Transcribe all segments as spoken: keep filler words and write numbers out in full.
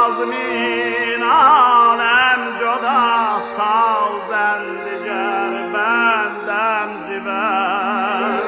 بازمین عالم جدا سازند گر بندم زیبند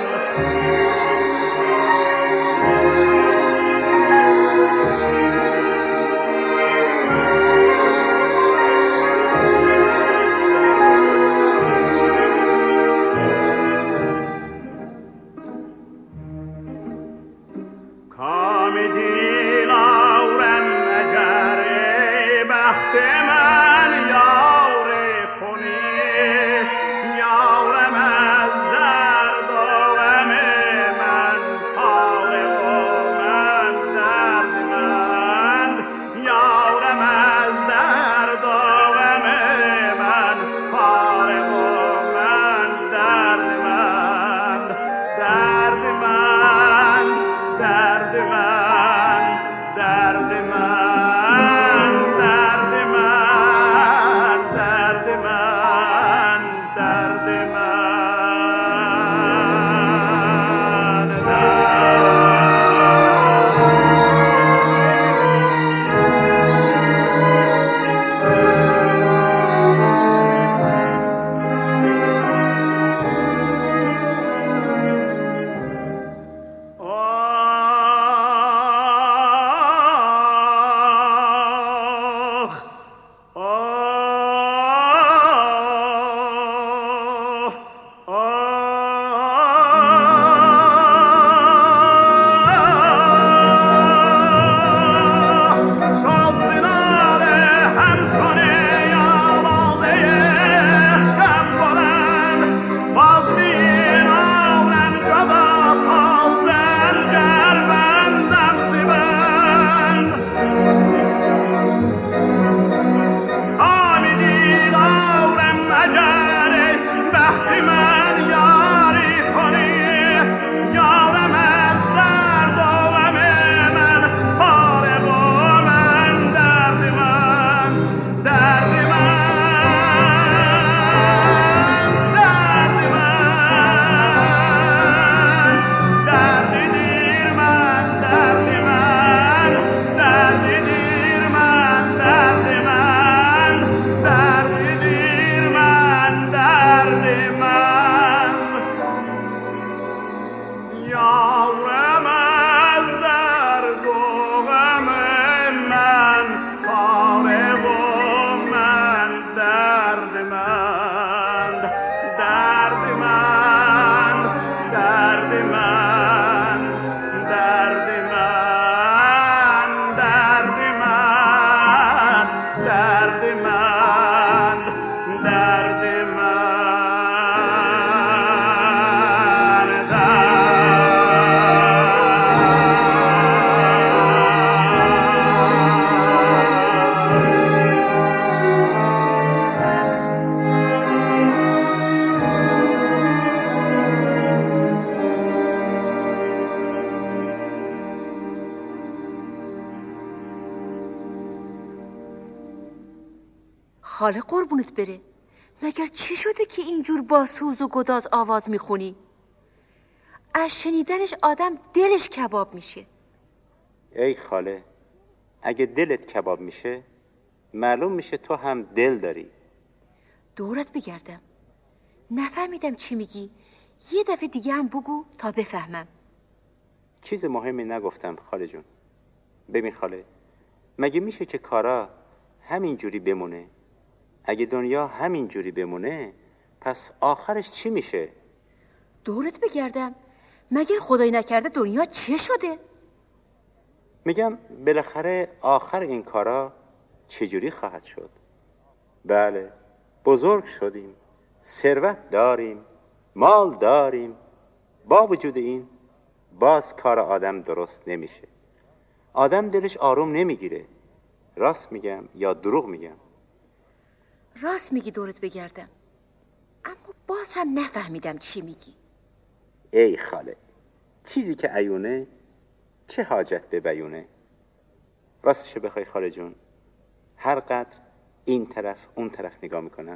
خاله قربونت بره، مگر چی شده که اینجور با سوز و گداز آواز میخونی؟ از شنیدنش آدم دلش کباب میشه. ای خاله، اگه دلت کباب میشه معلوم میشه تو هم دل داری. دورت بگردم، نفهمیدم چی میگی، یه دفعه دیگه هم بگو تا بفهمم. چیز مهمی نگفتم خاله جون. ببین خاله، مگه میشه که کارا همین جوری بمونه؟ اگه دنیا همین جوری بمونه پس آخرش چی میشه؟ دورت بگردم، مگر خدای نکرده دنیا چه شده؟ میگم بالاخره آخر این کارا چجوری خواهد شد؟ بله، بزرگ شدیم، ثروت داریم، مال داریم، با وجود این باز کار آدم درست نمیشه. آدم دلش آروم نمیگیره. راست میگم یا دروغ میگم؟ راست میگی دورت بگردم، اما باز هم نفهمیدم چی میگی. ای خاله، چیزی که عیونه چه حاجت به بیونه؟ راستشو بخوای خاله جون، هر قدر این طرف اون طرف نگاه میکنم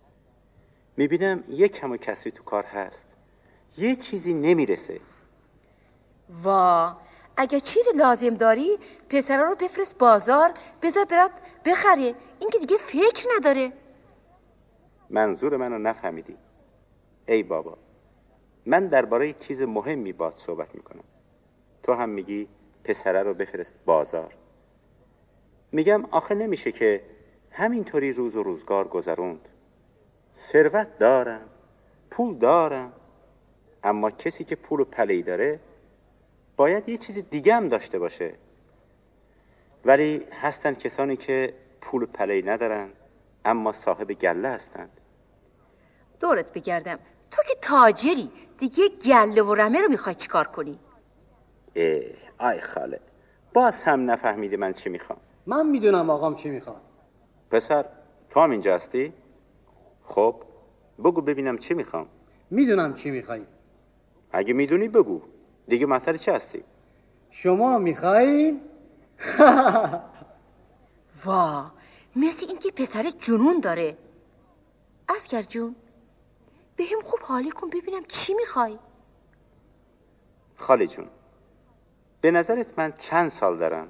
میبینم یک کم و کسری تو کار هست، یه چیزی نمیرسه. وا، اگه چیز لازم داری پسرا رو بفرست بازار، بذار برات بخره. این که دیگه فکر نداره. منظور منو نفهمیدی. ای بابا، من درباره چیز مهمی باهات صحبت میکنم. تو هم میگی پسره رو بفرست بازار. میگم آخه نمیشه که همینطوری روز و روزگار گذروند. ثروت دارم، پول دارم، اما کسی که پول و پله‌ای داره باید یه چیز دیگه هم داشته باشه. ولی هستن کسانی که پول و پله‌ای ندارن اما صاحب گله هستند. دورت بگردم، تو که تاجری دیگه گله و رمه رو میخوای چیکار کنی؟ اه آی خاله، باز هم نفهمیده من چی میخوام. من میدونم آقام چی میخواد. پسر تو هم اینجا هستی؟ خب بگو ببینم چی میخوام. میدونم چی میخوایی. اگه میدونی بگو، دیگه مثل چی هستی؟ شما میخواین؟ وا، مثل این که پسر جنون داره. عسکر جون، به هم خوب حالی کن ببینم چی میخوای. خاله جون، به نظرت من چند سال دارم؟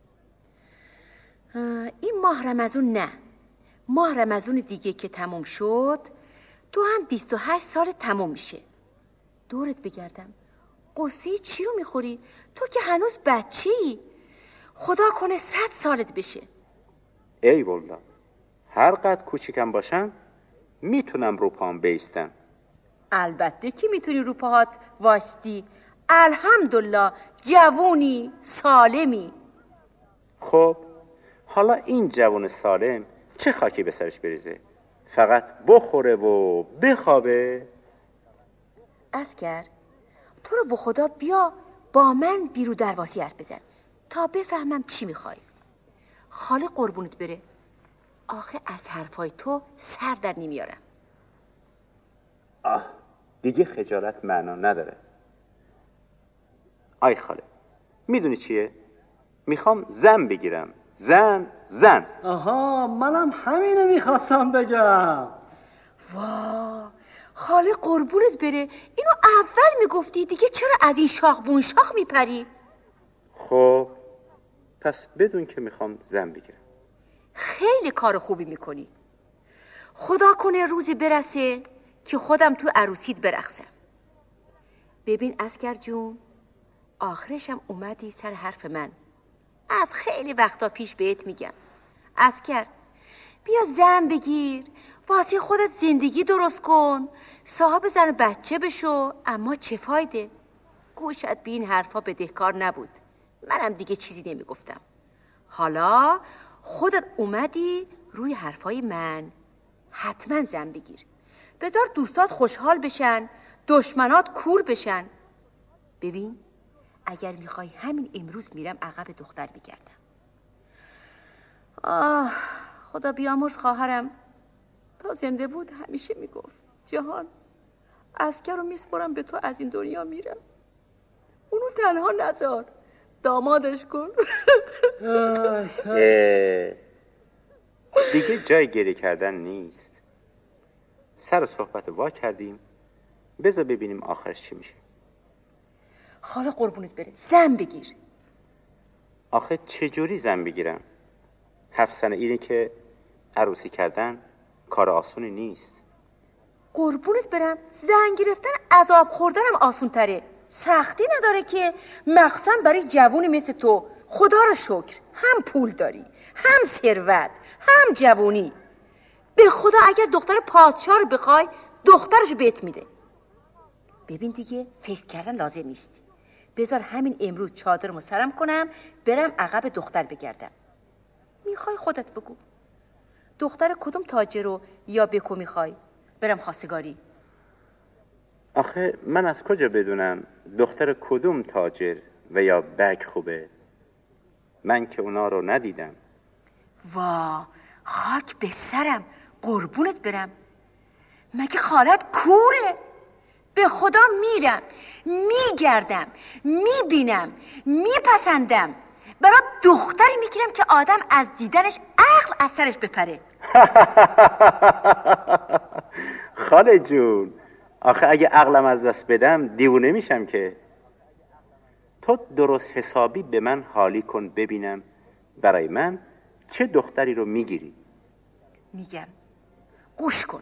این ماه رمضون نه، ماه رمضون دیگه که تموم شد تو هم بیست و هشت سال تموم میشه. دورت بگردم، قصه چی رو میخوری؟ تو که هنوز بچه‌ای. خدا کنه صد سالت بشه. ای والله، هر قد کوچیکم باشم میتونم رو پام بیستم. البته که میتونی رو پاهات واستی. الحمدلله جوونی سالمی. خب حالا این جوان سالم چه خاکی به سرش بریزه؟ فقط بخوره و بخوابه؟ عسکر، تو رو به خدا بیا با من بیرو درواسی حرف بزن تا بفهمم چی میخوای. خاله قربونت بره، آخه از حرفای تو سر در نمیارم. آه دیگه خجالت معنا نداره. آی خاله، میدونی چیه؟ میخوام زن بگیرم. زن زن. آها، منم همینو میخواستم بگم. وا، خاله قربونت بره، اینو اول میگفتی، دیگه چرا از این شاخ بون شاخ میپری؟ خب پس بدون که میخوام زن بگیرم. خیلی کار خوبی میکنی. خدا کنه روزی برسه که خودم تو عروسیت برقصم. ببین عسکر جون، آخرشم اومدی سر حرف من. از خیلی وقتا پیش بهت میگم عسکر، بیا زن بگیر، واسه خودت زندگی درست کن، صاحب زن و بچه بشو. اما چه فایده؟ گوشت به این حرفا بدهکار نبود. منم دیگه چیزی نمیگفتم. حالا خودت اومدی روی حرفای من. حتما زن بگیر، بذار دوستات خوشحال بشن، دشمنات کور بشن. ببین اگر میخوای همین امروز میرم عقب دختر میگردم. آه خدا بیامرز خواهرم، تا زنده بود همیشه میگفت جهان عسکر رو میسپرم به تو، از این دنیا میرم، اونو تنها نذار، دامادش کن. دیگه جای گریه کردن نیست. سر صحبت وا کردیم، بذار ببینیم آخرش چی میشه. خاله قربونت بره، زن بگیر. آخه چجوری زن بگیرم؟ هفت سنه اینه که عروسی کردن کار آسونی نیست. قربونت برم، زن گرفتن عذاب خوردنم آسون تره، سختی نداره که، مخصوصا برای جوونی مثل تو. خدا رو شکر هم پول داری، هم ثروت، هم جوونی. به خدا اگر دختر پادشاه رو بخوای دخترشو بهت میده. ببین دیگه فکر کردن لازم نیست، بذار همین امروز چادرمو سرم کنم برم عقب دختر بگردم. میخوای خودت بگو دختر کدوم تاجر رو یا بکو میخوای؟ برم خواستگاری. آخه من از کجا بدونم دختر کدوم تاجر و یا بک خوبه؟ من که اونا رو ندیدم. وا، خاک به سرم، قربونت برم، مگه خالت کوره؟ به خدا میرم میگردم میبینم میپسندم، برای دختری میگیرم که آدم از دیدنش عقل از سرش بپره. خاله جون، آخه اگه عقلم از دست بدم دیوونه میشم که. تو تو درست حسابی به من حالی کن ببینم برای من چه دختری رو میگیری. میگم گوش کن.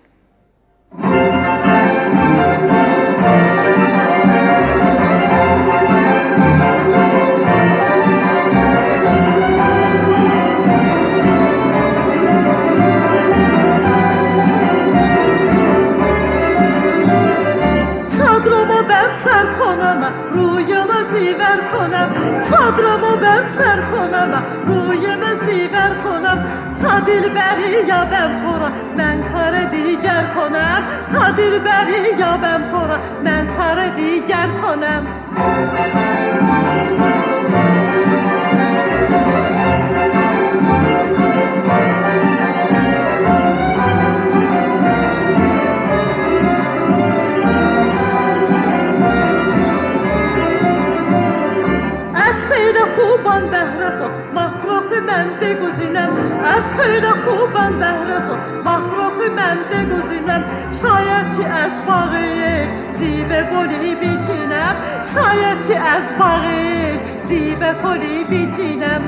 چادرمو بر سر کنم رویم زیور کنم، چادرمو بر سر کنم رویم زیور کنم، تا دل بری یابم تو را من کار دیگر کنم، تا دل بری یابم تو را من کار دیگر کنم. خوبان بهره تو مخروخ من بگزینم، از خیر خوبان بهره تو مخروخ من بگزینم، شاید که از باغش زیب گلی بیچینم، شاید که از باغش زیب گلی بیچینم.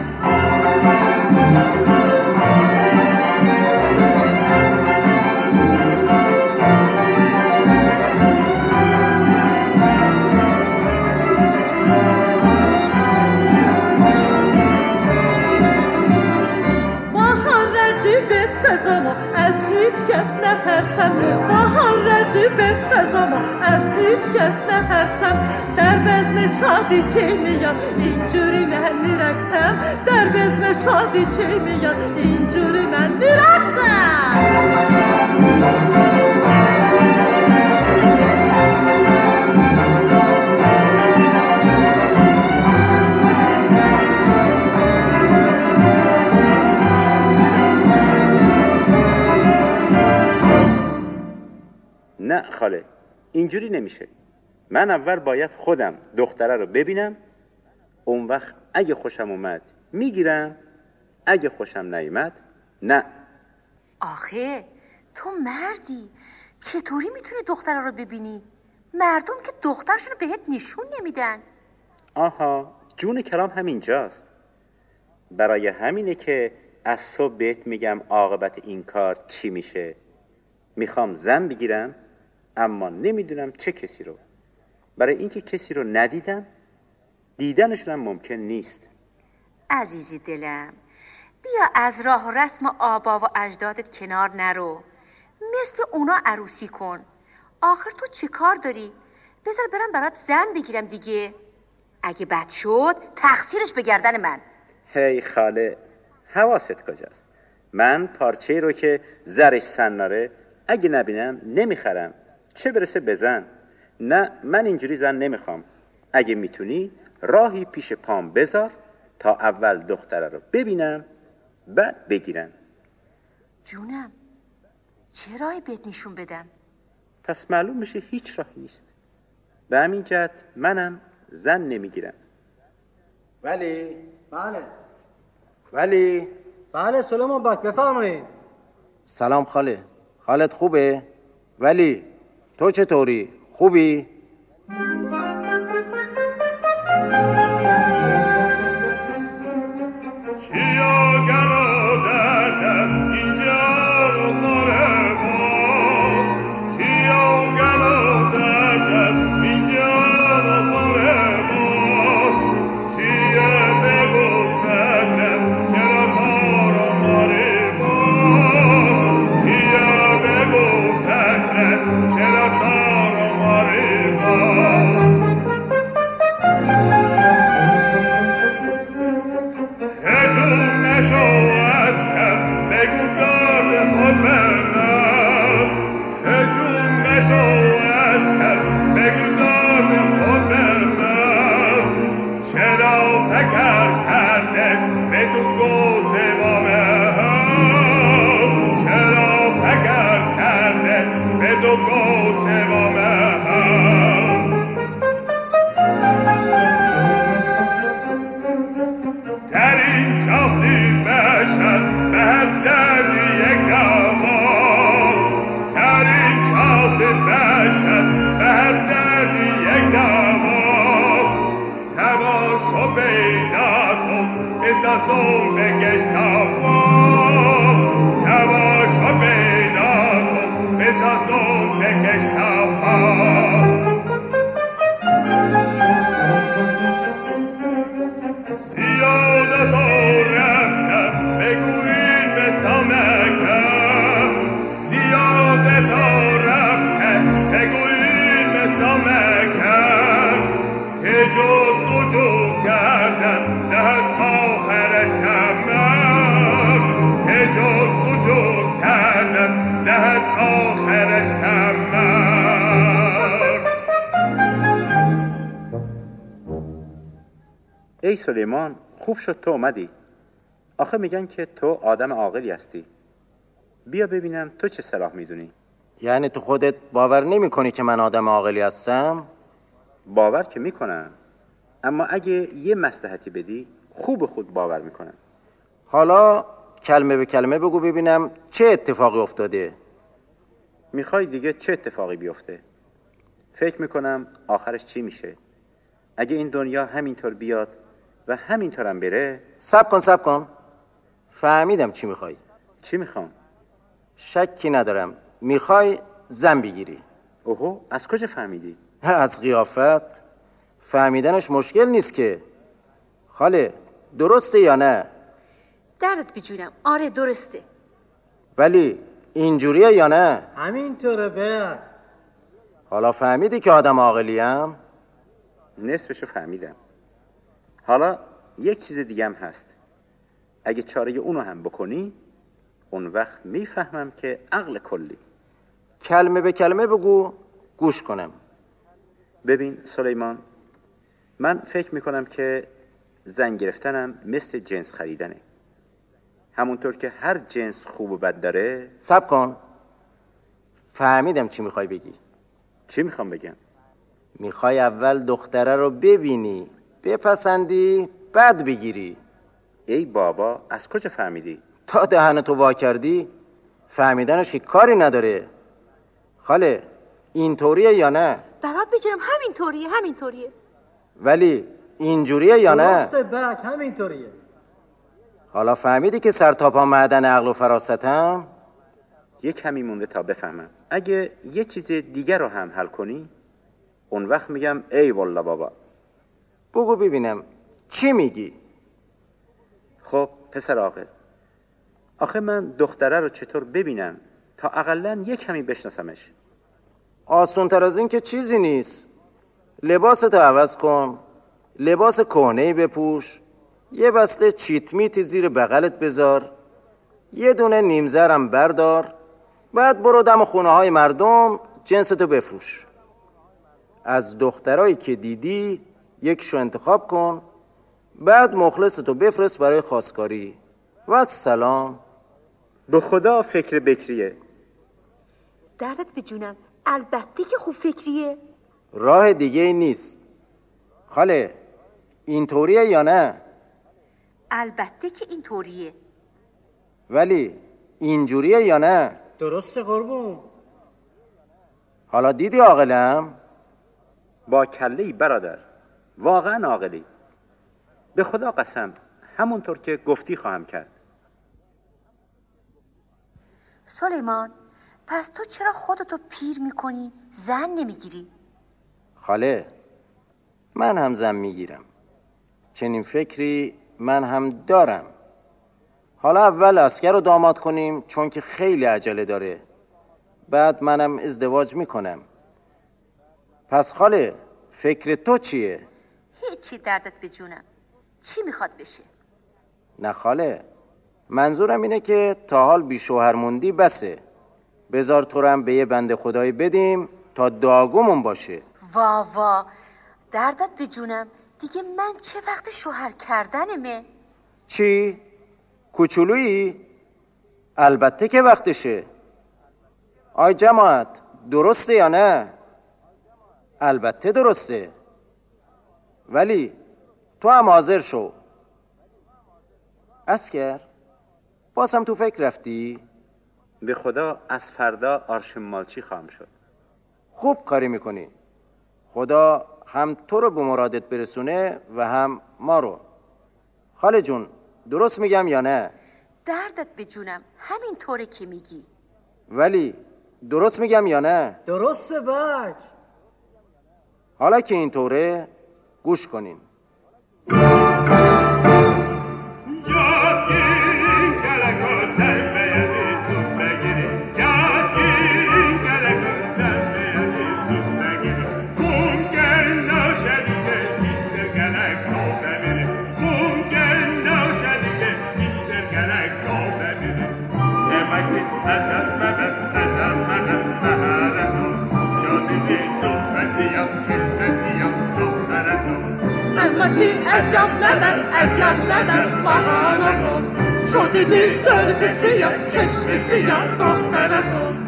سزامو از هیچ کس نترسم، با هر رجیب سزامو از هیچ کس نترسم، در بزم شادی چه میاد اینجوری من میرقصم، در بزم شادی چه میاد اینجوری من میرقصم. نه خاله، اینجوری نمیشه. من اول باید خودم دختره رو ببینم، اون وقت اگه خوشم اومد میگیرم، اگه خوشم نیومد نه. آخه تو مردی چطوری میتونی دختره رو ببینی؟ مردم که دخترشون رو بهت نشون نمیدن. آها، جون کلام همینجاست. برای همینه که از صبح بهت میگم عاقبت این کار چی میشه. میخوام زن بگیرم اما نمیدونم چه کسی رو. برای اینکه کسی رو ندیدم، دیدنشونم ممکن نیست. عزیزی دلم، بیا از راه و رسم آبا و اجدادت کنار نرو، مثل اونا عروسی کن. آخر تو چه کار داری؟ بذار برم برات زن بگیرم دیگه. اگه بد شد تقصیرش به گردن من. هی خاله، حواست کجاست؟ من پارچه رو که زرش سناره اگه نبینم نمیخرم، چه برسه بزن. نه، من اینجوری زن نمیخوام. اگه میتونی راهی پیش پام بذار تا اول دختره رو ببینم بعد بگیرم. جونم، چه راهی بهت نشون بدم؟ پس معلوم میشه هیچ راهی نیست. به همین جهت منم زن نمیگیرم. ولی بله ولی بله سلیمان بک بفرمایید. سلام خاله، حالت خوبه؟ ولی تو چطوری؟ خوبی؟ چیا گلو دردت اینجا رو خاره باز، چیا گلو دردت اینجا رو خاره باز، چیه بگو فکرت چرا کارو ماری باز، چیه بگو فکرت چرا کارو ماری باز. هجوم نشو از کم بگو داد خود برنم، هجوم نشو از کم بگو داد خود برنم، چرا پکر کرده به تو گوزه بامه هم، چرا پکر کرده به تو گوزه بامه هم. در این جهدی بسازون بکش صفا تماشا پیدا کن بسازون بکش صفا زیادت ها رفتم بگوین به سامکم زیادت ها رفتم بگوین به سامکم که جز تو جو کردم دهد آخر سمم که جز تو جو کردم دهد آخر سمم. ای سلیمان خوب شد تو اومدی. آخه میگن که تو آدم عاقلی هستی. بیا ببینم تو چه صلاح میدونی. یعنی تو خودت باور نمی کنی که من آدم عاقلی هستم؟ باور که میکنم، اما اگه یه مصلحتی بدی خوب خود باور میکنم. حالا کلمه به کلمه بگو ببینم چه اتفاقی افتاده. میخوای دیگه چه اتفاقی بیفته؟ فکر میکنم آخرش چی میشه. اگه این دنیا همینطور بیاد و همینطورم بره. صبر کن صبر کن فهمیدم چی میخوای. چی میخوام؟ شکی ندارم میخوای زن بگیری. اوهو از کجا فهمیدی؟ از قیافت فهمیدنش مشکل نیست که. خاله درسته یا نه؟ دردت بجونم آره درسته. ولی اینجوریه یا نه؟ همینطوره بیا. حالا فهمیدی که آدم عاقلیم؟ نصفشو فهمیدم. حالا یک چیز دیگه هم هست. اگه چاره اونو هم بکنی اون وقت میفهمم که عقل کلی. کلمه به کلمه بگو گوش کنم. ببین سلیمان، من فکر میکنم که زن گرفتنم مثل جنس خریدنه. همونطور که هر جنس خوب و بد داره. صبر کن فهمیدم چی میخوای بگی. چی میخوام بگم؟ میخوای اول دختره رو ببینی بپسندی بعد بگیری. ای بابا از کجا فهمیدی؟ تا دهنتو وا کردی فهمیدنش کاری نداره. خاله اینطوریه یا نه؟ برات بجونم همینطوریه همینطوریه. ولی اینجوریه یا نه؟ درسته بک همینطوریه. حالا فهمیدی که سر تا پا معدن عقل و فراستم؟ یک کمی مونده تا بفهمم. اگه یه چیز دیگر رو هم حل کنی اون وقت میگم ای والله بابا. بگو ببینم چی میگی؟ خب پسر عاقل، آخه من دختره رو چطور ببینم تا اقلن یک کمی بشناسمش؟ آسون تر از این که چیزی نیست. لباستو عوض کن، لباس کهنه‌ای بپوش، یه بسته چیت میت زیر بغلت بذار، یه دونه نیمزرم بردار، بعد برو دم خونه های مردم جنستو بفروش. از دخترایی که دیدی یکشو انتخاب کن، بعد مخلصتو بفرست برای خواستگاری و سلام. به خدا فکر بکریه. دردت بجونم البته که خوب فکریه. راه دیگه ای نیست. خاله اینطوریه یا نه؟ البته که اینطوریه. ولی اینجوریه یا نه؟ درسته قربون. حالا دیدی عاقلم؟ با کله‌ای برادر، واقعا عاقلی. به خدا قسم همونطور که گفتی خواهم کرد. سلیمان پس تو چرا خودتو پیر میکنی زن نمیگیری؟ خاله من هم زن میگیرم. چنین فکری من هم دارم. حالا اول عسکر رو داماد کنیم چون که خیلی عجله داره، بعد منم ازدواج میکنم. پس خاله فکر تو چیه؟ هیچی دردت بجونم. چی میخواد بشه؟ نه خاله منظورم اینه که تا حال بی شوهر موندی بسه. بذار تو رو هم به یه بنده خدایی بدیم تا داغمون باشه. وا وا دردت بجونم دیگه من چه وقت شوهر کردنمه؟ چی؟ کوچولویی؟ البته که وقتشه. آی جماعت درسته یا نه؟ البته درسته. ولی تو هم حاضر شو. عسکر بازم تو فکر رفتی؟ به خدا از فردا آرشم مالچی خواهم شد. خوب کاری میکنی. خدا هم تو رو به مرادت برسونه و هم ما رو. خاله جون درست میگم یا نه؟ دردت به جونم، همین طوره که میگی. ولی درست میگم یا نه؟ درسته بک. حالا که این طوره گوش کنین. اذیت نبر اذیت نبر بهانم شده دی سرخ سیاه چشم سیاه دخترم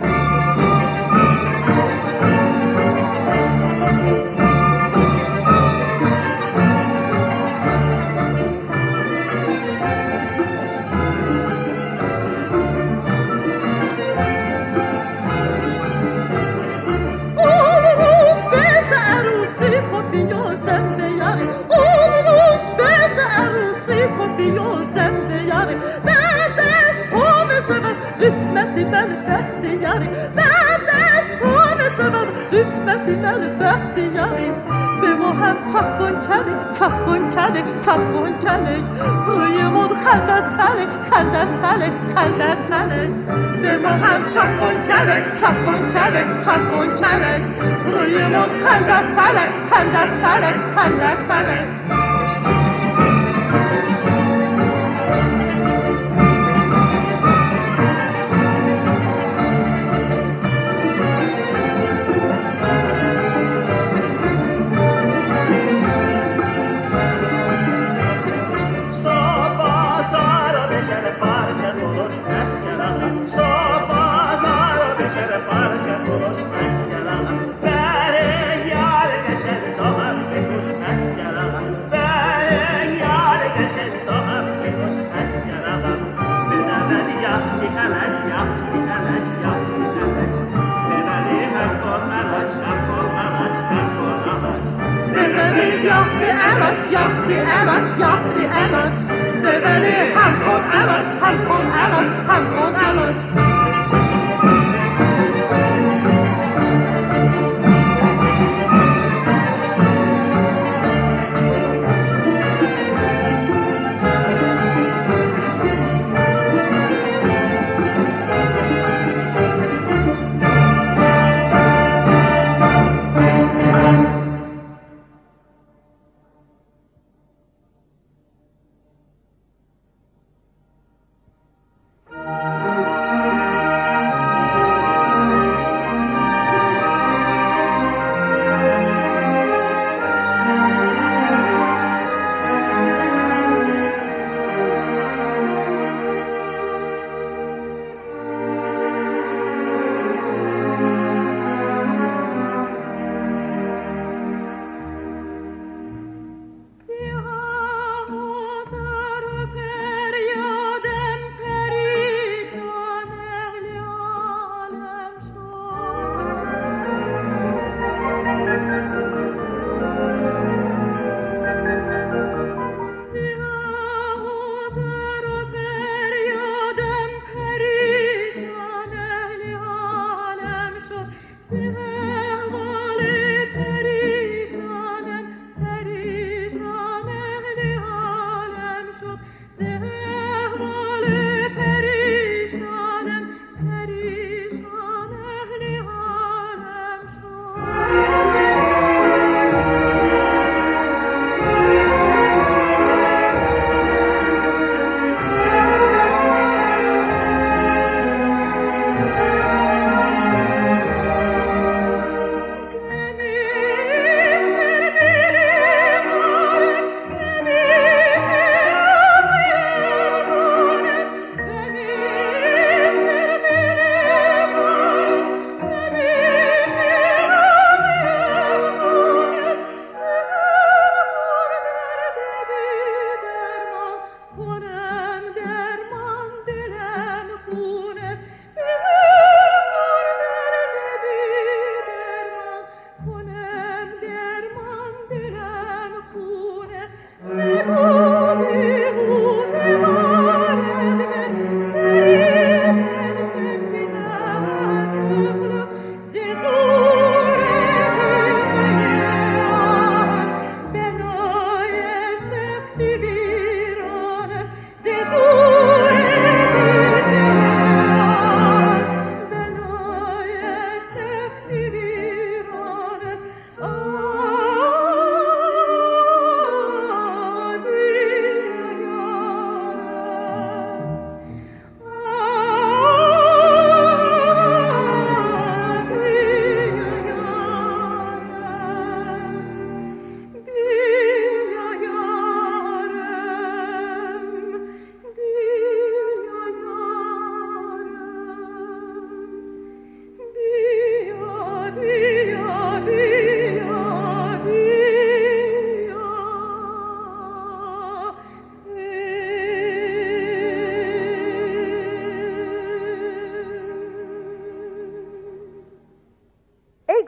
قسمتی من بختیاری بعد از تو نشود قسمتی من بختیاری به ما هم چپون کلی چپون کلی چپون کلی روی من خندت ملک خندت ملک خندت ملک به ما هم چپون کلی چپون کلی چپون کلی روی من خندت ملک خندت ملک خندت ملک Bere yar neşer damar bekuz meskelam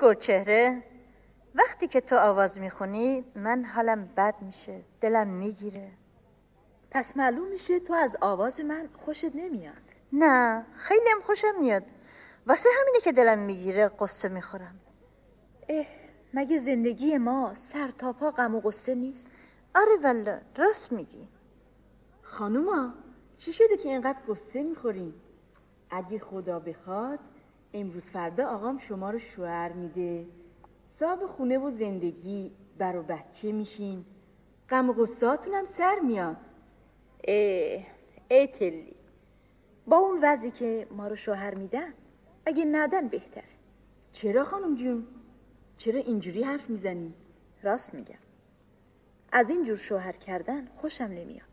گلچهره، وقتی که تو آواز میخونی من حالم بد میشه، دلم میگیره. پس معلوم میشه تو از آواز من خوشت نمیاد. نه، خیلی هم خوشم میاد. واسه همینه که دلم میگیره قصه میخورم. اه، مگه زندگی ما سر تا پا غم و قصه نیست؟ آره والله، راست میگی. خانوما چی شده که اینقدر قصه میخورین؟ اگه خدا بخواد امروز فردا آقام شما رو شوهر میده، صاحب خونه و زندگی، بر و بچه میشین، غم و غصه‌هاتون هم سر میاد. اه ای تلی، با اون وضعی که ما رو شوهر میدن اگه ندن بهتره. چرا خانم جون؟ چرا اینجوری حرف میزنی؟ راست میگم، از این جور شوهر کردن خوشم نمیاد.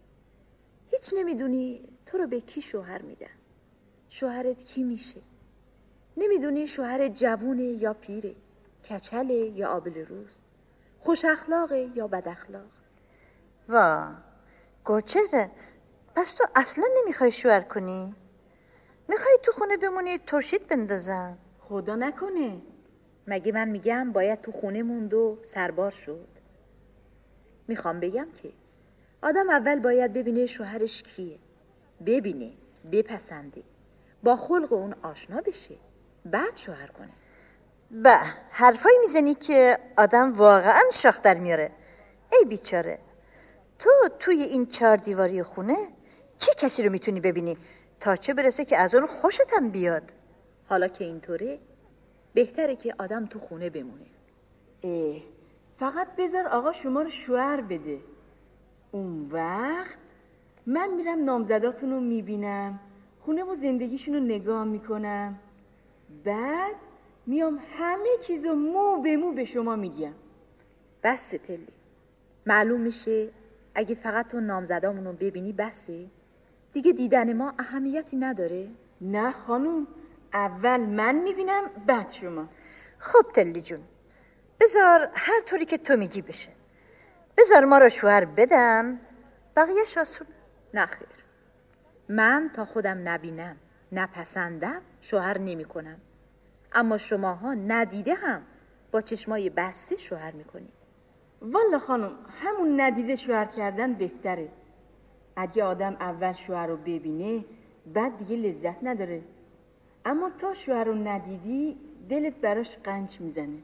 هیچ نمیدونی تو رو به کی شوهر میدن، شوهرت کی میشه. نمیدونی شوهر جوونه یا پیره، کچله یا آبل روز، خوش اخلاقه یا بد اخلاق. وا گلچهره، پس تو اصلا نمیخوای شوهر کنی؟ میخوای تو خونه بمونی ترشید بندازن؟ خدا نکنه. مگه من میگم باید تو خونه موند و سربار شد؟ میخوام بگم که آدم اول باید ببینه شوهرش کیه، ببینه، بپسنده، با خلق اون آشنا بشه، بعد شوهر کنه. به حرفایی میزنی که آدم واقعا شاخ در میاره. ای بیچاره، تو توی این چهار دیواری خونه چه کسی رو میتونی ببینی تا چه برسه که از اون خوشت هم بیاد؟ حالا که اینطوره بهتره که آدم تو خونه بمونه. اه، فقط بذار آقا شما رو شوهر بده، اون وقت من میرم نامزداتون رو میبینم، خونه و زندگیشون رو نگاه میکنم، بعد میام همه چیزو مو به مو به شما میگم. بسه تلی، معلوم میشه اگه فقط تو نامزدامونو ببینی بسه؟ دیگه دیدن ما اهمیتی نداره؟ نه خانوم، اول من میبینم بعد شما. خب تلی جون، بذار هر طوری که تو میگی بشه. بذار ما رو شوهر بدن، بقیه‌اش آسون. نه خیر، من تا خودم نبینم نپسندم شوهر نمی کنم. اما شماها ندیده هم با چشمای بسته شوهر میکنید. والا خانم، همون ندیده شوهر کردن بهتره. اگه آدم اول شوهر رو ببینه بعد دیگه لذت نداره، اما تا شوهر رو ندیدی دلت براش قنچ میزنه.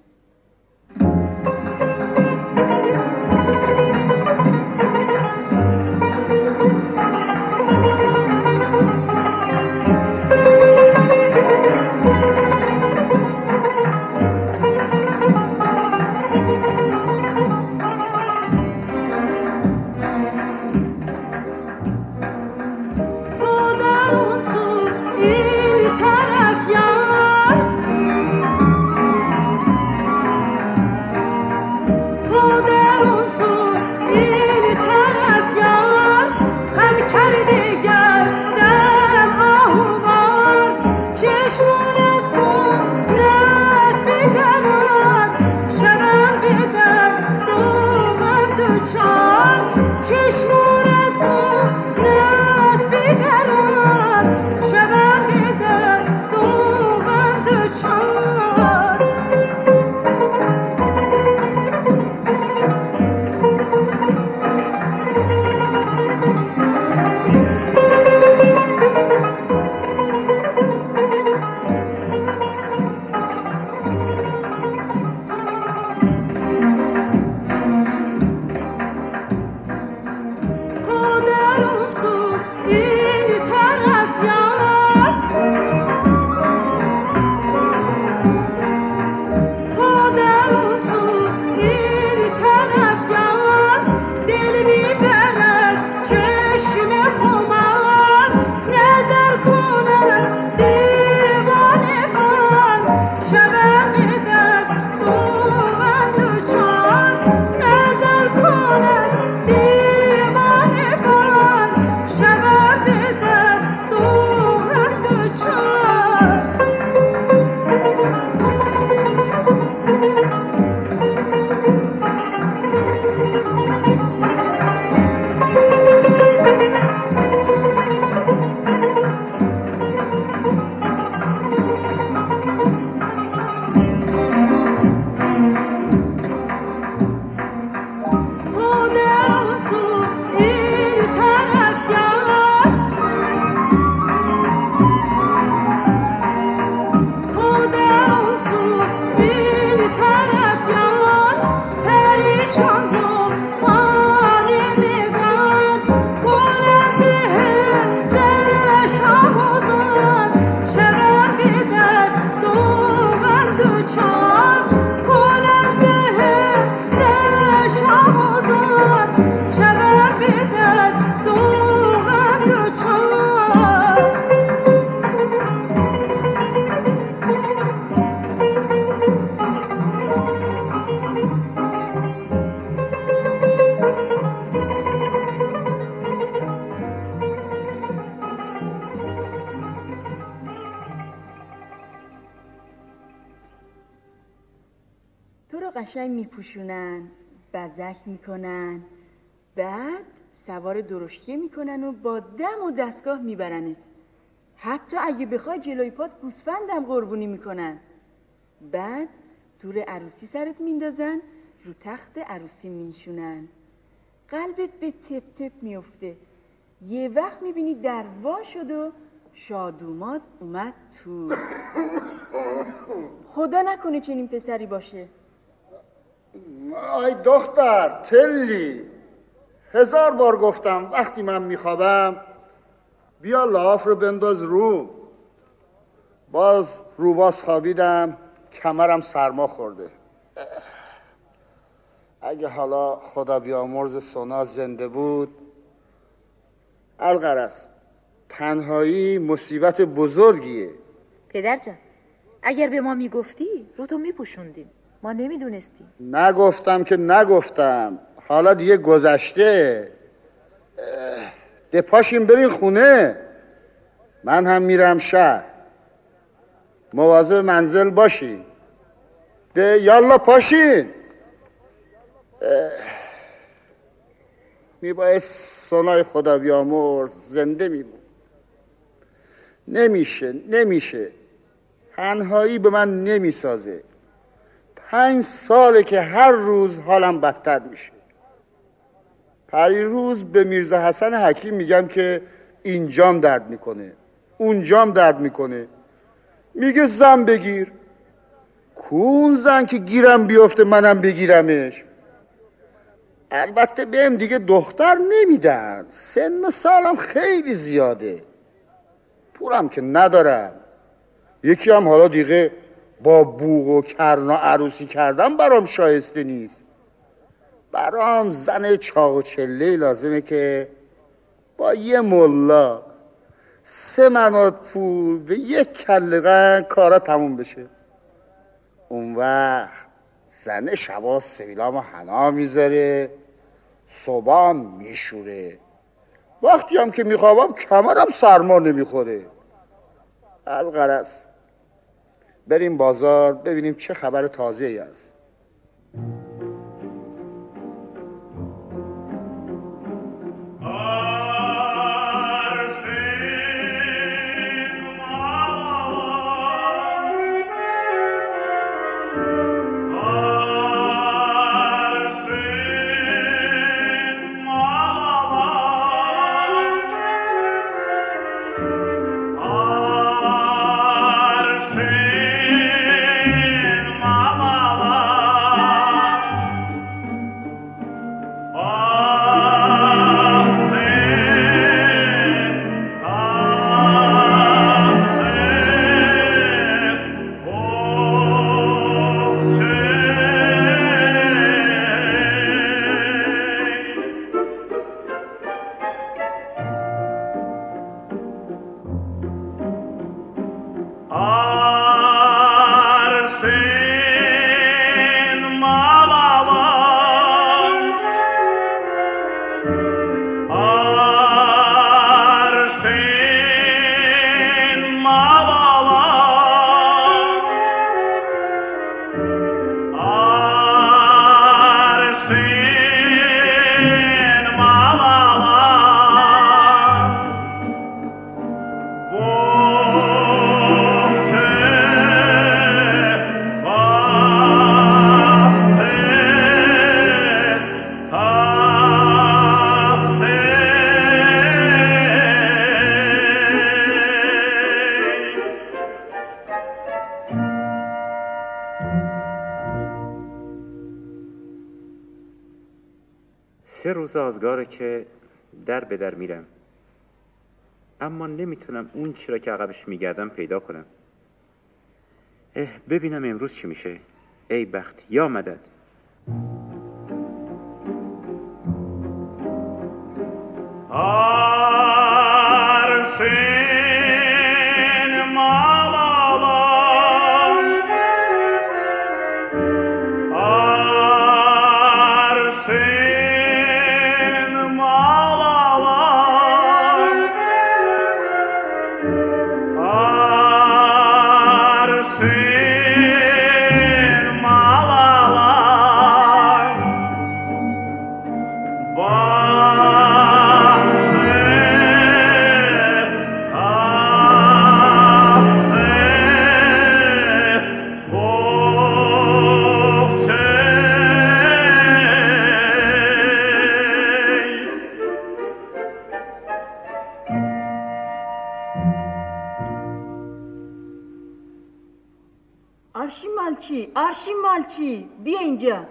قشنگ میپوشونن، بزک میکنن، بعد سوار درشکه میکنن و با دم و دستگاه میبرنت. حتی اگه بخوای جلوی پات گوسفندم قربونی میکنن. بعد دور عروسی سرت میندازن، رو تخت عروسی میشونن. قلبت به تپ تپ میفته. یه وقت میبینی در وا شد و شادومات اومد تو. خدا نکنه چنین پسری باشه. آی دختر تلی، هزار بار گفتم وقتی من میخوابم بیا لاف رو بنداز رو. باز رو باز خوابیدم، کمرم سرما خورده. اگه حالا خدا بیامرز سونا زنده بود. الغرض تنهایی مصیبت بزرگیه. پدر جان اگر به ما میگفتی رو تو میپوشوندیم، ما نمیدونستیم. نگفتم که نگفتم، حالا دیگه گذشته. ده پاشیم برین خونه، من هم میرم شهر. مواظب منزل باشین. ده یالا پاشین. میبایست سونای خدا بیامرز زنده میمون. نمیشه نمیشه، تنهایی به من نمیسازه. پنج ساله که هر روز حالم بدتر میشه. پریروز به میرزا حسن حکیم میگم که اینجام درد میکنه، اونجام درد میکنه. میگه زن بگیر. کون زن که گیرم بیفته منم بگیرمش؟ البته بهم دیگه دختر نمیدن، سن و سالم خیلی زیاده، پولم که ندارم. یکی هم حالا دیگه با بوق و کرنا عروسی کردم برام شایسته نیست. برام زن چاق و چله لازمه که با یه ملا سه منات پول به یک کلقن کارا تموم بشه. اون وقت زن شبا سیلام و حنا میذاره، صبح میشوره. وقتی هم که میخوابم کمرم سرما نمیخوره. الغرض بریم بازار ببینیم چه خبر تازه‌ای است. سه روز آزگاره که در به در میرم، اما نمیتونم اون چی را که عقبش میگردم پیدا کنم. اه ببینم امروز چی میشه. ای بخت یا مدد. عرشین مالالا عرشین مالالا عرشین مالالا آرشین مالچی، آرشین مالچی، بیا اینجا.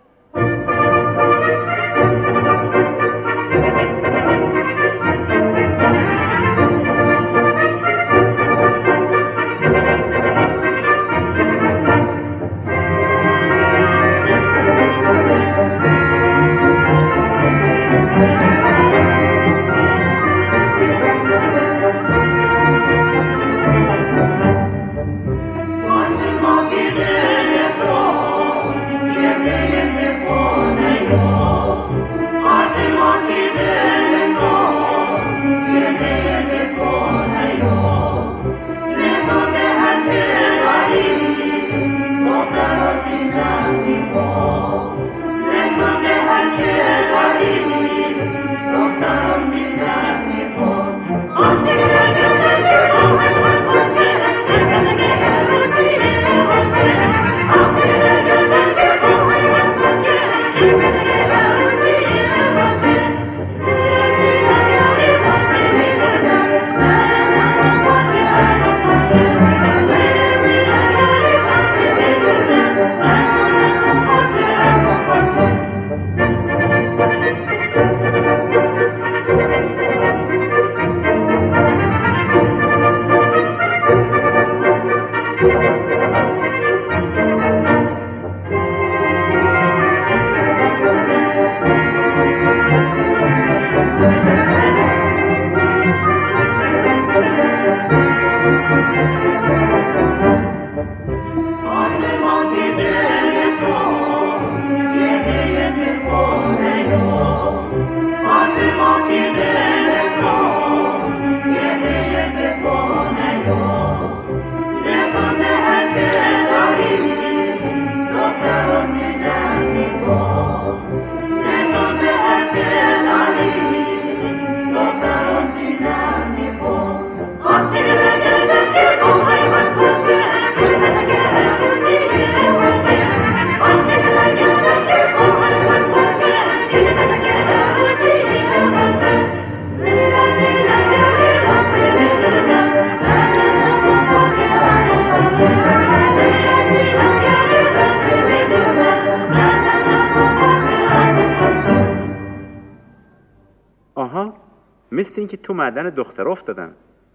مثل این که تو معدن دختر افتادن.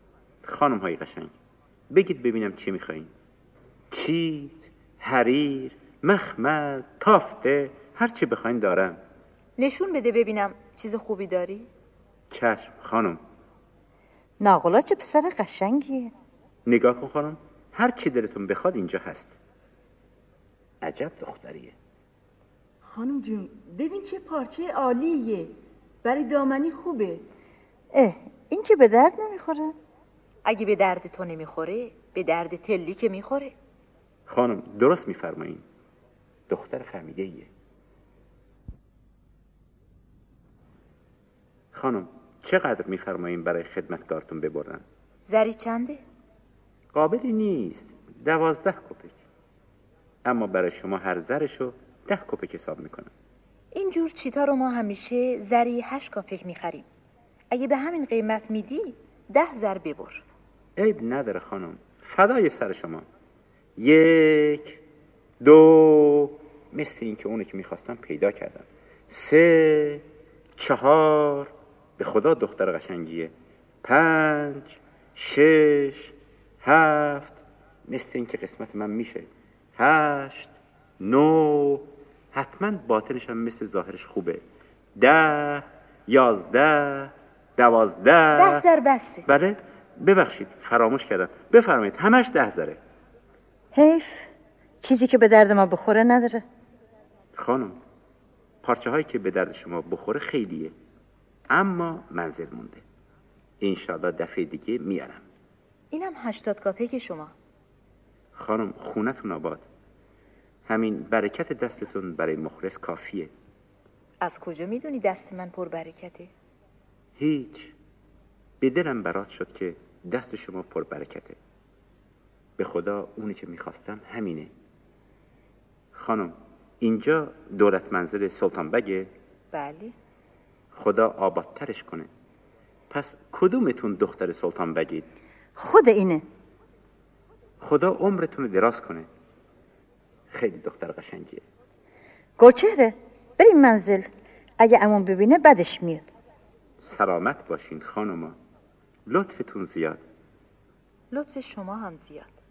خانم های قشنگ بگید ببینم چی میخوایین؟ چیت، حریر، مخمل، تافته، هر چی بخواین دارم. نشون بده ببینم چیز خوبی داری؟ چشم خانم. ناقلا چه پسر قشنگیه. نگاه کن خانم، هر چی دلتون بخواد اینجا هست. عجب دختریه. خانم جون ببین چه پارچه عالیه، برای دامنی خوبه. اه این که به درد نمیخوره؟ اگه به درد تو نمیخوره به درد تلی که میخوره. خانم درست میفرمایین، دختر فهمیده ایه. خانم چقدر میفرمایین برای خدمتکارتون ببرن؟ زری چنده؟ قابلی نیست، دوازده کپک. اما برای شما هر زرشو ده کپک حساب میکنم. اینجور چیتا رو ما همیشه زری هشت کپک میخریم. اگه به همین قیمت میدی ده زر ببر. عیب نداره خانم، فدای سر شما. یک، دو، مثل این که اونو که میخواستم پیدا کردم. سه، چهار، به خدا دختر قشنگیه. پنج، شش، هفت، مثل این که قسمت من میشه. هشت، نو، حتما باطنش هم مثل ظاهرش خوبه. ده، یازده، دوازده. ده زر بسته. بله ببخشید فراموش کردم، بفرمایید. همش ده زره. حیف، چیزی که به درد ما بخوره نداره. خانم پارچه هایی که به درد شما بخوره خیلیه، اما منزل مونده. انشالله دفعه دیگه میارم. اینم هشتاد کاپک شما. خانم خونتون آباد. همین برکت دستتون برای مخلص کافیه. از کجا میدونی دست من پر برکته؟ هیچ، به دلم برات شد که دست شما پر برکته. به خدا اونی که میخواستم همینه. خانم اینجا دولت منزل سلطان بگه؟ بله. خدا آبادترش کنه. پس کدومتون دختر سلطان بگید؟ خود اینه. خدا عمرتون رو دراز کنه. خیلی دختر قشنگیه. گلچهره بریم منزل، اگه عموم ببینه بدش میاد. سلامت باشین خانوما، لطفتون زیاد. لطف شما هم زیاد.